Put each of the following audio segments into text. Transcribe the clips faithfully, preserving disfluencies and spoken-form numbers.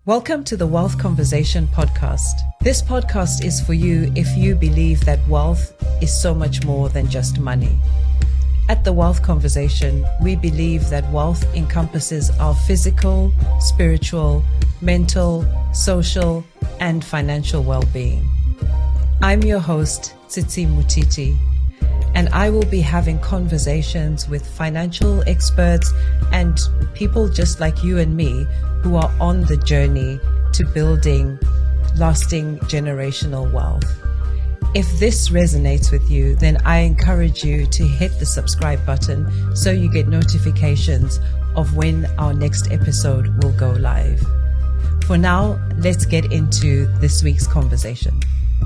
Welcome to the Wealth Conversation podcast. This podcast is for you if you believe that wealth is so much more than just money. At the Wealth Conversation, we believe that wealth encompasses our physical, spiritual, mental, social, and financial well-being. I'm your host, Tsitsi Mutiti, and I will be having conversations with financial experts and people just like you and me who are on the journey to building lasting generational wealth. If this resonates with you, then I encourage you to hit the subscribe button so you get notifications of when our next episode will go live. For now, let's get into this week's conversation.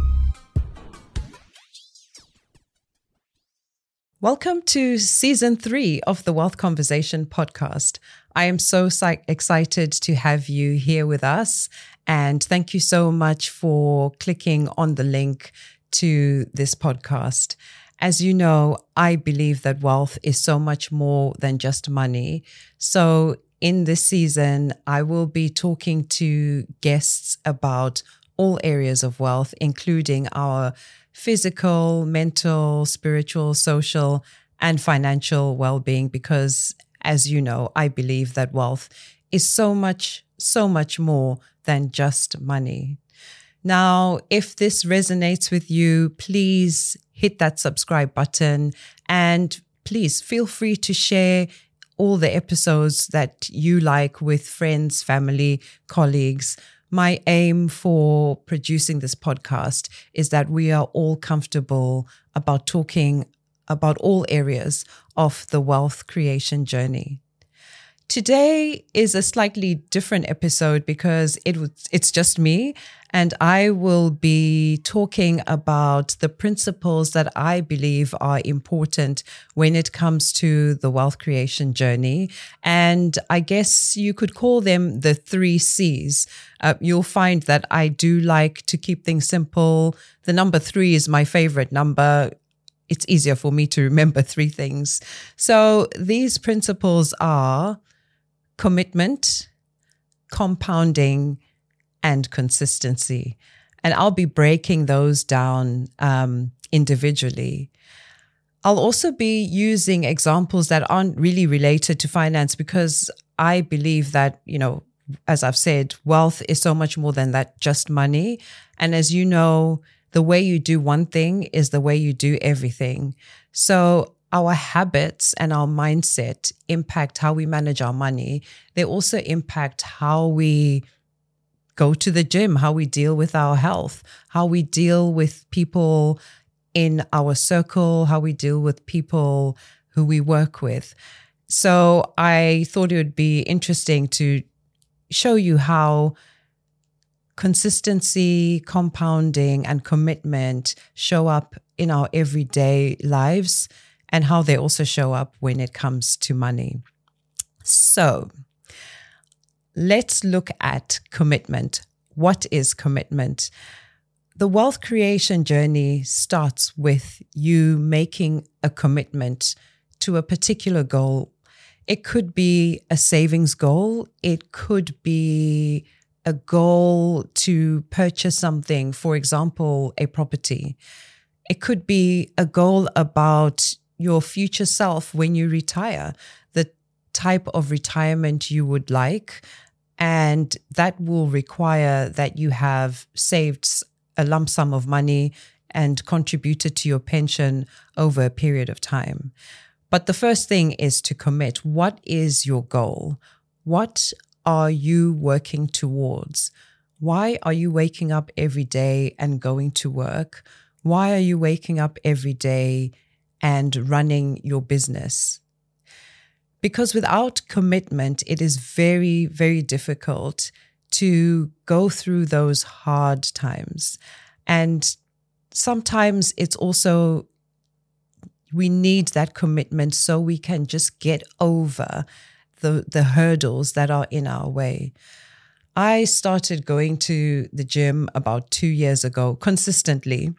Welcome to season three of the Wealth Conversation podcast. I am so psych- excited to have you here with us, and thank you so much for clicking on the link to this podcast. As you know, I believe that wealth is so much more than just money. So in this season, I will be talking to guests about all areas of wealth, including our physical, mental, spiritual, social, and financial well-being, because as you know, I believe that wealth is so much, so much more than just money. Now, if this resonates with you, please hit that subscribe button and please feel free to share all the episodes that you like with friends, family, colleagues. My aim for producing this podcast is that we are all comfortable about talking about all areas of the wealth creation journey. Today is a slightly different episode because it was, it's just me, and I will be talking about the principles that I believe are important when it comes to the wealth creation journey. And I guess you could call them the three C's. Uh, you'll find that I do like to keep things simple. The number three is my favorite number. It's easier for me to remember three things. So these principles are commitment, compounding, and consistency. And I'll be breaking those down um, individually. I'll also be using examples that aren't really related to finance because I believe that, you know, as I've said, wealth is so much more than that, just money. And as you know, the way you do one thing is the way you do everything. So our habits and our mindset impact how we manage our money. They also impact how we go to the gym, how we deal with our health, how we deal with people in our circle, how we deal with people who we work with. So I thought it would be interesting to show you how consistency, compounding, and commitment show up in our everyday lives, and how they also show up when it comes to money. So let's look at commitment. What is commitment? The wealth creation journey starts with you making a commitment to a particular goal. It could be a savings goal. It could be a goal to purchase something, for example, a property. It could be a goal about your future self when you retire, the type of retirement you would like, and that will require that you have saved a lump sum of money and contributed to your pension over a period of time. But the first thing is to commit. What is your goal? What are you working towards? Why are you waking up every day and going to work? Why are you waking up every day and running your business? Because without commitment, it is very, very difficult to go through those hard times. And sometimes it's also, we need that commitment so we can just get over the, the hurdles that are in our way. I started going to the gym about two years ago consistently.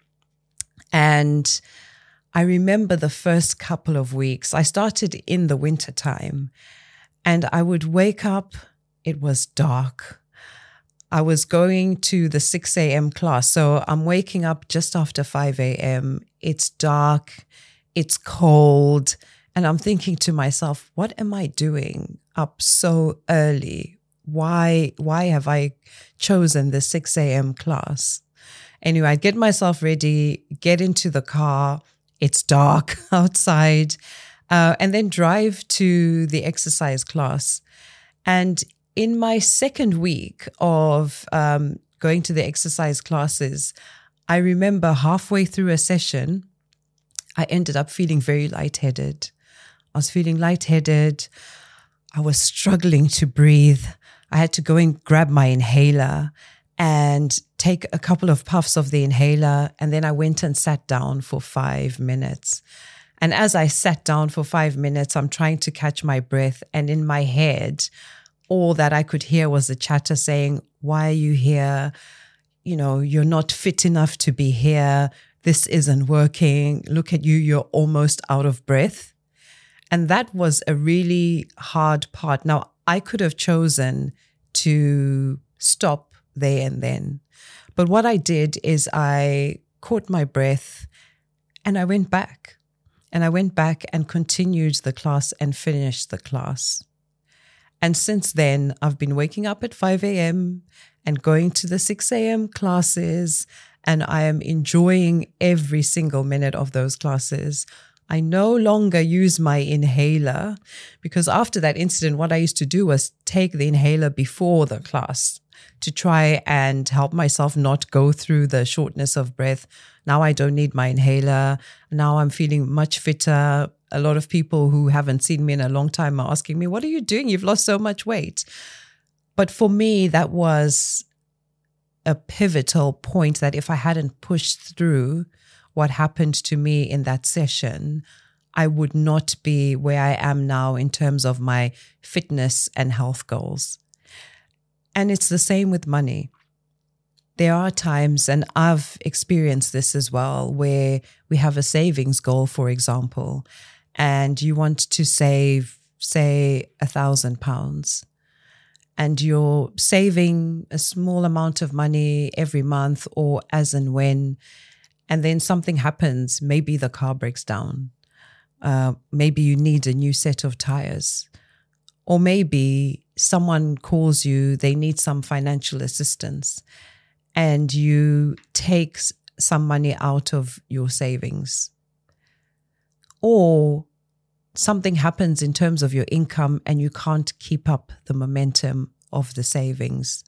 And I remember the first couple of weeks, I started in the winter time, and I would wake up, it was dark. I was going to the six a.m. class. So I'm waking up just after five a.m. It's dark, it's cold. And I'm thinking to myself, what am I doing up so early? Why, why have I chosen the six a.m. class? Anyway, I get myself ready, get into the car. It's dark outside, uh, and then drive to the exercise class. And in my second week of um, going to the exercise classes, I remember halfway through a session, I ended up feeling very lightheaded. I was feeling lightheaded. I was struggling to breathe. I had to go and grab my inhaler and take a couple of puffs of the inhaler. And then I went and sat down for five minutes. And as I sat down for five minutes, I'm trying to catch my breath. And in my head, all that I could hear was the chatter saying, why are you here? You know, you're not fit enough to be here. This isn't working. Look at you. You're almost out of breath. And that was a really hard part. Now, I could have chosen to stop there and then. But what I did is I caught my breath and I went back. And I went back and continued the class and finished the class. And since then, I've been waking up at five a.m. and going to the six a.m. classes, and I am enjoying every single minute of those classes. I no longer use my inhaler because after that incident, what I used to do was take the inhaler before the class to try and help myself not go through the shortness of breath. Now I don't need my inhaler. Now I'm feeling much fitter. A lot of people who haven't seen me in a long time are asking me, what are you doing? You've lost so much weight. But for me, that was a pivotal point that if I hadn't pushed through what happened to me in that session, I would not be where I am now in terms of my fitness and health goals. And it's the same with money. There are times, and I've experienced this as well, where we have a savings goal, for example, and you want to save, say, a thousand pounds, and you're saving a small amount of money every month or as and when, and then something happens. Maybe the car breaks down. Uh, maybe you need a new set of tires. Or maybe someone calls you, they need some financial assistance, and you take some money out of your savings. Or something happens in terms of your income and you can't keep up the momentum of the savings.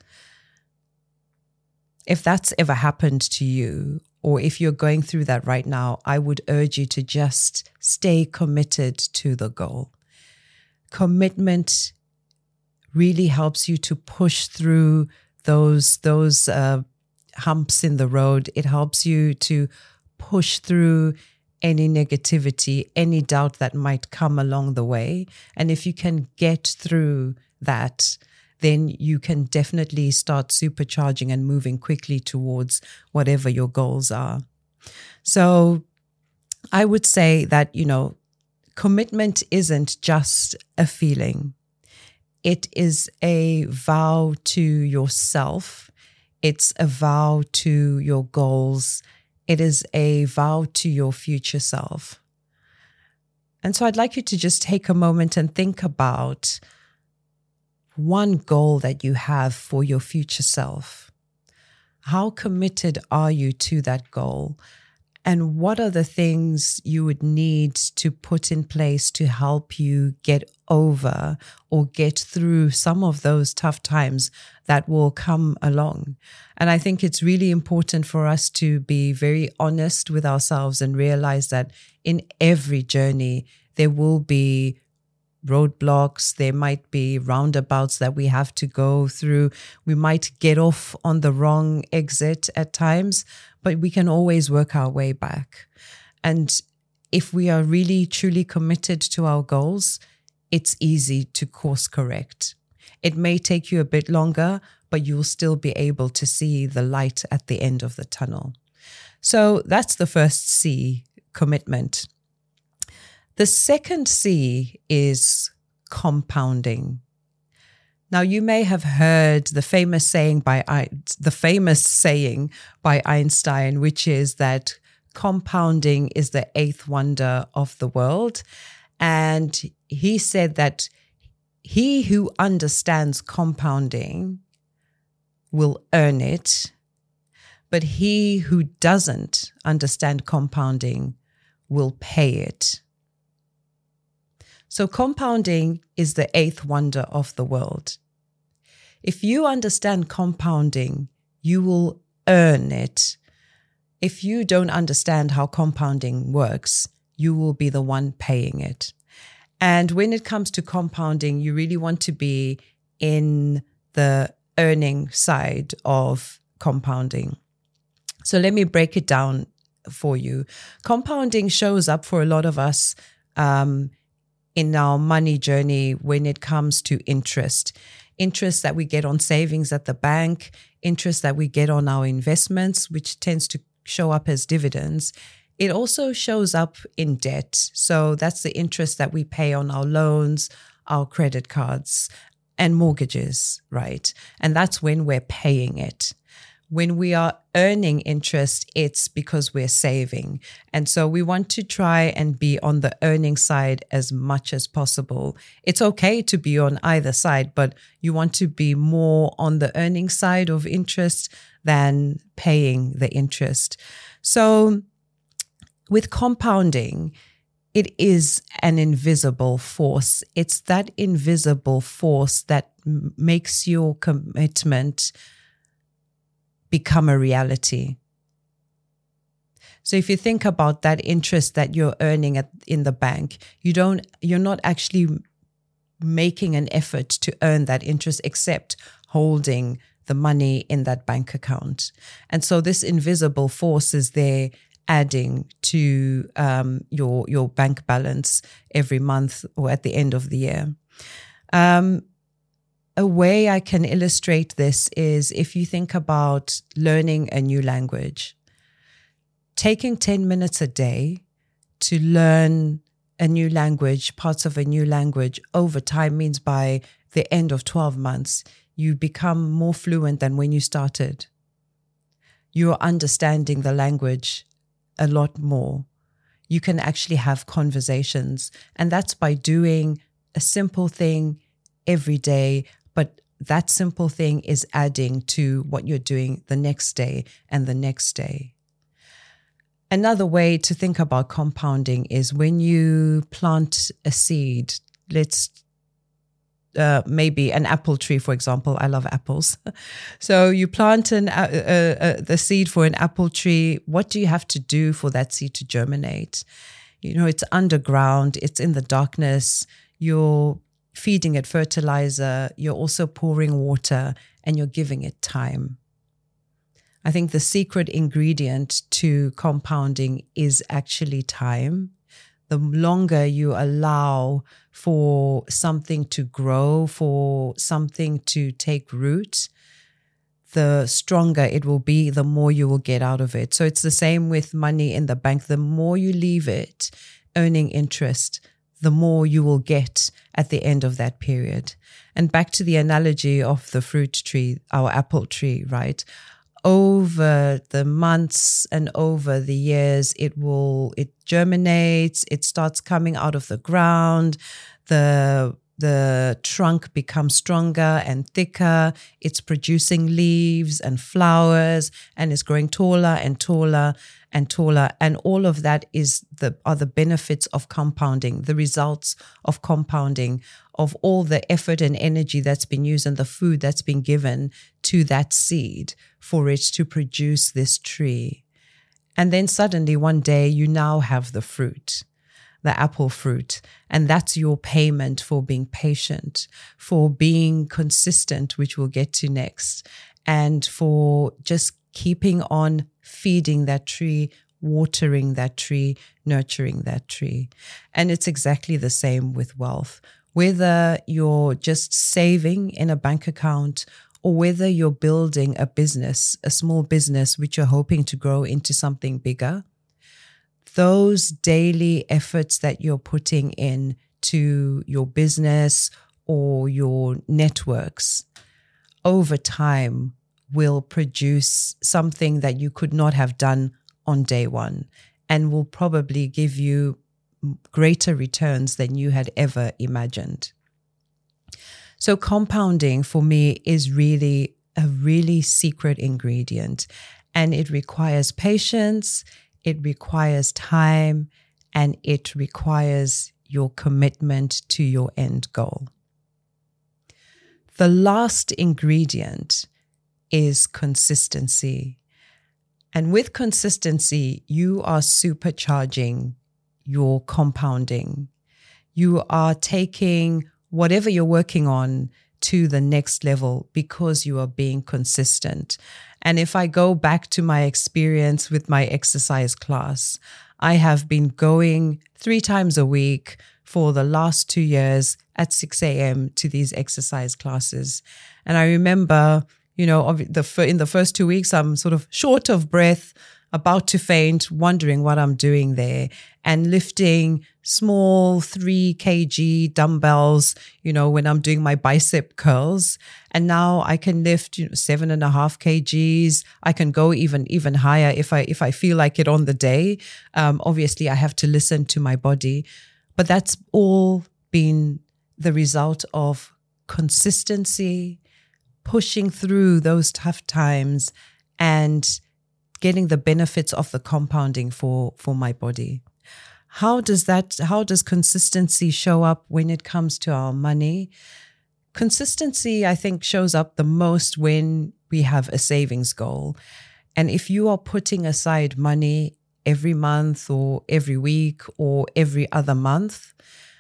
If that's ever happened to you, or if you're going through that right now, I would urge you to just stay committed to the goal. Commitment really helps you to push through those, those uh, humps in the road. It helps you to push through any negativity, any doubt that might come along the way. And if you can get through that, then you can definitely start supercharging and moving quickly towards whatever your goals are. So I would say that, you know, commitment isn't just a feeling. It is a vow to yourself. It's a vow to your goals. It is a vow to your future self. And so I'd like you to just take a moment and think about one goal that you have for your future self. How committed are you to that goal? And what are the things you would need to put in place to help you get over or get through some of those tough times that will come along? And I think it's really important for us to be very honest with ourselves and realize that in every journey, there will be roadblocks, there might be roundabouts that we have to go through. We might get off on the wrong exit at times, but we can always work our way back. And if we are really truly committed to our goals, it's easy to course correct. It may take you a bit longer, but you'll still be able to see the light at the end of the tunnel. So that's the first C, commitment. The second C is compounding. Now, you may have heard the famous saying by the famous saying by Einstein, which is that compounding is the eighth wonder of the world. And he said that he who understands compounding will earn it, but he who doesn't understand compounding will pay it. So compounding is the eighth wonder of the world. If you understand compounding, you will earn it. If you don't understand how compounding works, you will be the one paying it. And when it comes to compounding, you really want to be in the earning side of compounding. So let me break it down for you. Compounding shows up for a lot of us um, in our money journey when it comes to interest. Interest that we get on savings at the bank, interest that we get on our investments, which tends to show up as dividends. It also shows up in debt. So that's the interest that we pay on our loans, our credit cards, and mortgages, right? And that's when we're paying it. When we are earning interest, it's because we're saving. And so we want to try and be on the earning side as much as possible. It's okay to be on either side, but you want to be more on the earning side of interest than paying the interest. So with compounding, it is an invisible force. It's that invisible force that m- makes your commitment become a reality. So if you think about that interest that you're earning at, in the bank, you don't, you're not actually making an effort to earn that interest except holding the money in that bank account. And so this invisible force is there adding to um, your, your bank balance every month or at the end of the year. Um, A way I can illustrate this is if you think about learning a new language. Taking ten minutes a day to learn a new language, parts of a new language over time means by the end of twelve months, you become more fluent than when you started. You're understanding the language a lot more. You can actually have conversations, and that's by doing a simple thing every day. But that simple thing is adding to what you're doing the next day and the next day. Another way to think about compounding is when you plant a seed, let's uh, maybe an apple tree, for example. I love apples. So you plant an, uh, uh, uh, the seed for an apple tree. What do you have to do for that seed to germinate? You know, it's underground, it's in the darkness, you're feeding it fertilizer, you're also pouring water, and you're giving it time. I think the secret ingredient to compounding is actually time. The longer you allow for something to grow, for something to take root, the stronger it will be, the more you will get out of it. So it's the same with money in the bank. The more you leave it earning interest, the more you will get at the end of that period. And back to the analogy of the fruit tree, our apple tree, right? Over the months and over the years, it will, it germinates, it starts coming out of the ground, the the trunk becomes stronger and thicker, it's producing leaves and flowers, and it's growing taller and taller and taller. And all of that is the are the benefits of compounding, the results of compounding, of all the effort and energy that's been used and the food that's been given to that seed for it to produce this tree. And then suddenly one day you now have the fruit, the apple fruit, and that's your payment for being patient, for being consistent, which we'll get to next, and for just keeping on feeding that tree, watering that tree, nurturing that tree. And it's exactly the same with wealth. Whether you're just saving in a bank account or whether you're building a business, a small business, which you're hoping to grow into something bigger, those daily efforts that you're putting in to your business or your networks over time will produce something that you could not have done on day one, and will probably give you greater returns than you had ever imagined. So compounding for me is really a really secret ingredient, and it requires patience, it requires time, and it requires your commitment to your end goal. The last ingredient is consistency. And with consistency, you are supercharging your compounding. You are taking whatever you're working on to the next level because you are being consistent. And if I go back to my experience with my exercise class, I have been going three times a week for the last two years at six a.m. to these exercise classes. And I remember, you know, the in the first two weeks, I'm sort of short of breath, about to faint, wondering what I'm doing there, and lifting small three kilogram dumbbells, you know, when I'm doing my bicep curls. And now I can lift, you know, seven and a half kgs. I can go even, even higher if I, if I feel like it on the day. Um, obviously I have to listen to my body, but that's all been the result of consistency, pushing through those tough times, and getting the benefits of the compounding for, for my body. How does that, how does consistency show up when it comes to our money? Consistency, I think, shows up the most when we have a savings goal. And if you are putting aside money every month or every week or every other month,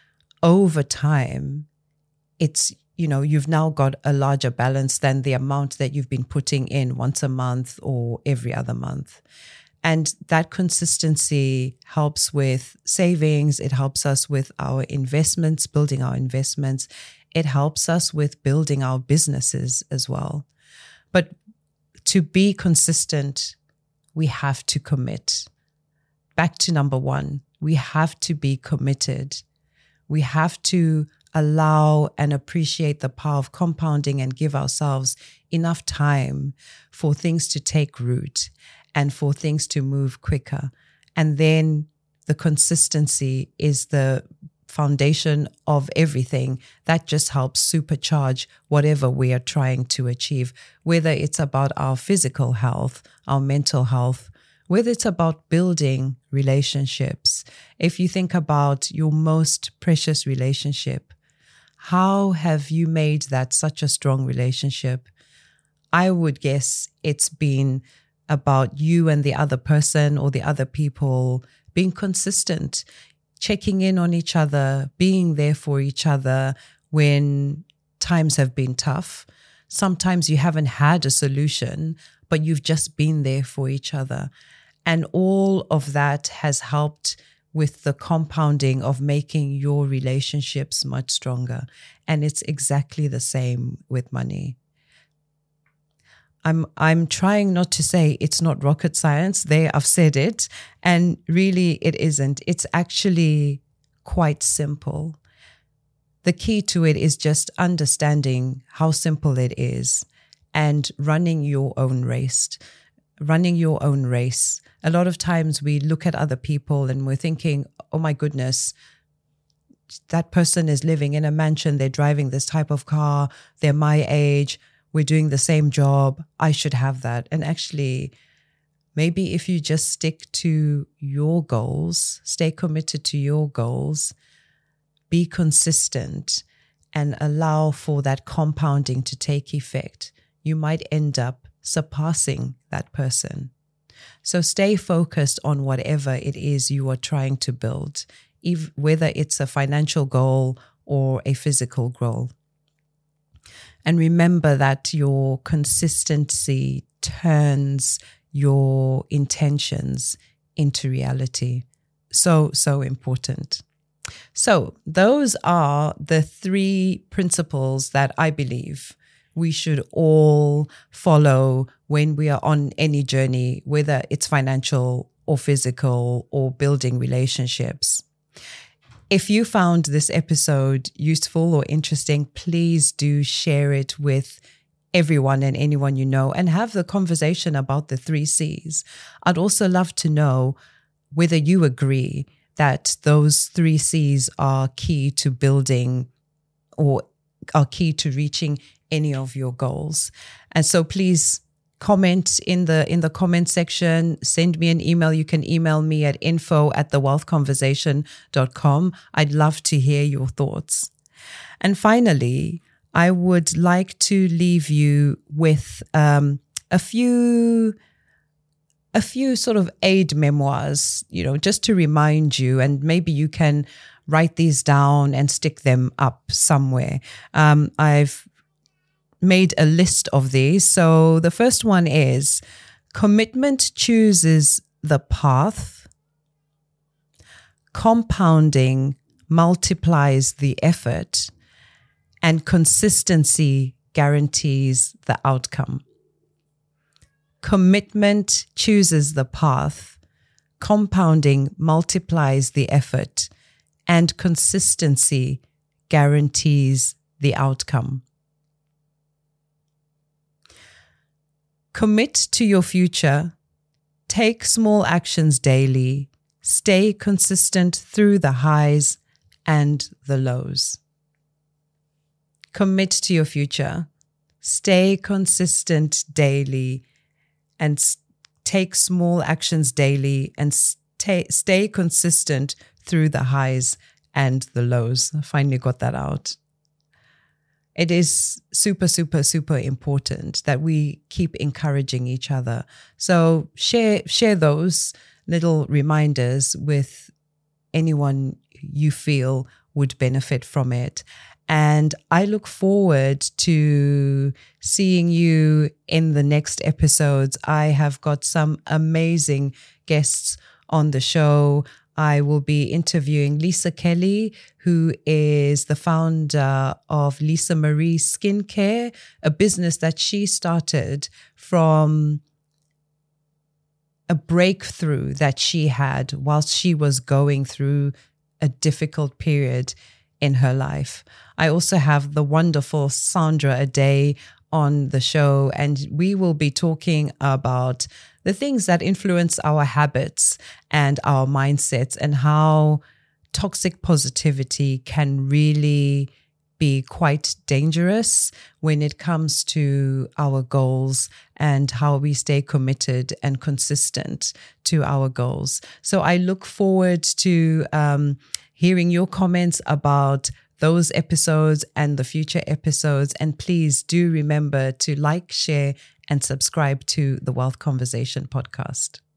over time, it's, you know, you've now got a larger balance than the amount that you've been putting in once a month or every other month. And that consistency helps with savings. It helps us with our investments, building our investments. It helps us with building our businesses as well. But to be consistent, we have to commit. Back to number one, we have to be committed. We have to allow and appreciate the power of compounding and give ourselves enough time for things to take root and for things to move quicker. And then the consistency is the foundation of everything that just helps supercharge whatever we are trying to achieve, whether it's about our physical health, our mental health, whether it's about building relationships. If you think about your most precious relationship, how have you made that such a strong relationship? I would guess it's been about you and the other person or the other people being consistent, checking in on each other, being there for each other when times have been tough. Sometimes you haven't had a solution, but you've just been there for each other. And all of that has helped with the compounding of making your relationships much stronger. And it's exactly the same with money. I'm I'm trying not to say it's not rocket science. There, I've said it. And really, it isn't. It's actually quite simple. The key to it is just understanding how simple it is and running your own race. Running your own race. A lot of times we look at other people and we're thinking, oh my goodness, that person is living in a mansion, they're driving this type of car, they're my age, we're doing the same job, I should have that. And actually, maybe if you just stick to your goals, stay committed to your goals, be consistent, and allow for that compounding to take effect, you might end up surpassing that person. So stay focused on whatever it is you are trying to build, if, whether it's a financial goal or a physical goal. And remember that your consistency turns your intentions into reality. So, so important. So those are the three principles that I believe we should all follow when we are on any journey, whether it's financial or physical or building relationships. If you found this episode useful or interesting, please do share it with everyone and anyone you know and have the conversation about the three C's. I'd also love to know whether you agree that those three C's are key to building or are key to reaching any of your goals. And so please comment in the in the comment section, send me an email. You can email me at info at the wealth conversation dot com. I'd love to hear your thoughts. And finally, I would like to leave you with um, a few a few sort of aid memoirs, you know, just to remind you, and maybe you can write these down and stick them up somewhere. Um, I've made a list of these. So the first one is: commitment chooses the path, compounding multiplies the effort, and consistency guarantees the outcome. Commitment chooses the path, compounding multiplies the effort, and consistency guarantees the outcome. Commit to your future. Take small actions daily. Stay consistent through the highs and the lows. Commit to your future. Stay consistent daily and s- take small actions daily and stay, stay consistent through the highs and the lows. I finally got that out. It is super, super, super important that we keep encouraging each other. So share share those little reminders with anyone you feel would benefit from it. And I look forward to seeing you in the next episodes. I have got some amazing guests on the show. I will be interviewing Lisa Kelly, who is the founder of Lisa Marie Skincare, a business that she started from a breakthrough that she had whilst she was going through a difficult period in her life. I also have the wonderful Sandra Ade on the show, and we will be talking about the things that influence our habits and our mindsets and how toxic positivity can really be quite dangerous when it comes to our goals and how we stay committed and consistent to our goals. So I look forward to um, hearing your comments about those episodes and the future episodes. And please do remember to like, share, and subscribe to the Wealth Conversation podcast.